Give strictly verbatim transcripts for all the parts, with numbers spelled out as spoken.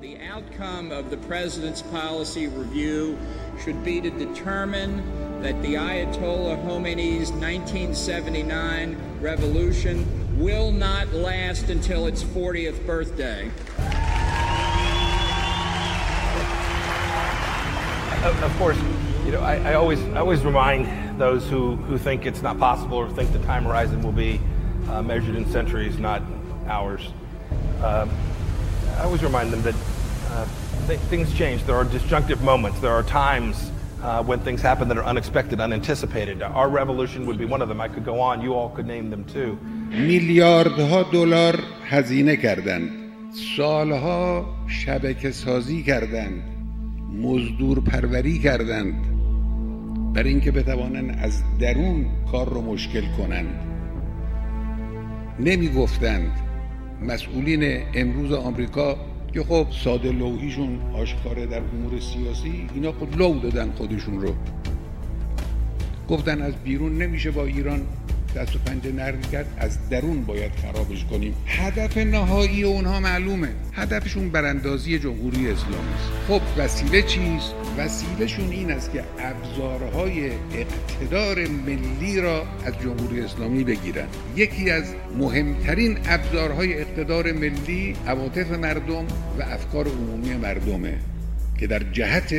The outcome of the president's policy review should be to determine that the Ayatollah Khomeini's nineteen seventy-nine revolution will not last until its fortieth birthday. Of course, you know, I, I always I always remind those who, who think it's not possible or think the time horizon will be uh, measured in centuries, not hours. Uh, I always remind them that uh, th things change. There are disjunctive moments. There are times uh, when things happen that are unexpected, unanticipated. Our revolution would be one of them. I could go on. You all could name them too. میلیاردها دلار هزینه کردند. سالها شبکه سازی کردند. مزدور پروری کردند. برای اینکه بتوانند از درون کار رو مشکل کنند. نمی گفتند مسئولین امروز آمریکا که خب ساده لوحیشون آشکاره در امور سیاسی، اینا خود لو دادن خودشون رو. گفتن از بیرون نمیشه با ایران دست و پنجه نرم کرد، از درون باید خرابش کنیم. هدف نهایی اونها معلومه. هدفشون براندازی جمهوری اسلامی است. خب وسیله چیست؟ وسیلهشون این است که ابزارهای اقتدار ملی را از جمهوری اسلامی بگیرن. یکی از مهمترین ابزارهای اقتدار ملی عواطف مردم و افکار عمومی مردمه که در جهت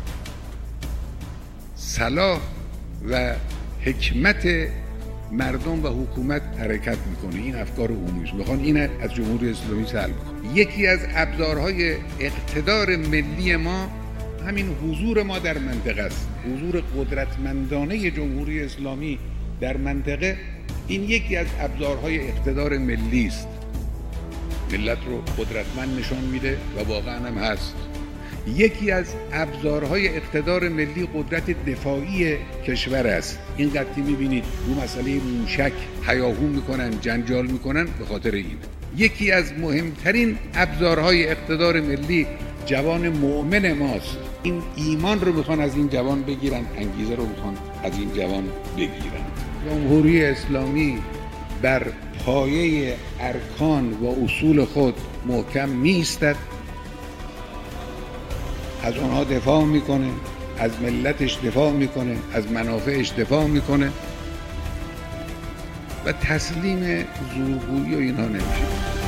صلاح و حکمت مردم و حکومت حرکت میکنه. این افکار عمومی است. میخوان این از جمهوری اسلامی سلب کنه. یکی از ابزارهای اقتدار ملی ما همین حضور ما در منطقه است. حضور قدرتمندانه جمهوری اسلامی در منطقه، این یکی از ابزارهای اقتدار ملی است. ملت رو قدرتمند نشان میده و واقعا هم هست. یکی از ابزارهای اقتدار ملی قدرت دفاعی کشور است. این قضیه میبینید رو مسئله موشک هیاهو میکنن، جنجال میکنن به خاطر این. یکی از مهمترین ابزارهای اقتدار ملی جوان مؤمن ماست. این ایمان رو میخوان از این جوان بگیرن، انگیزه رو میخوان از این جوان بگیرن. جمهوری اسلامی بر پایه ارکان و اصول خود محکم میایستد، از آنها دفاع میکنه، از ملتش دفاع میکنه، از منافعش دفاع میکنه و تسلیم زورگویی و اینها نمیشه.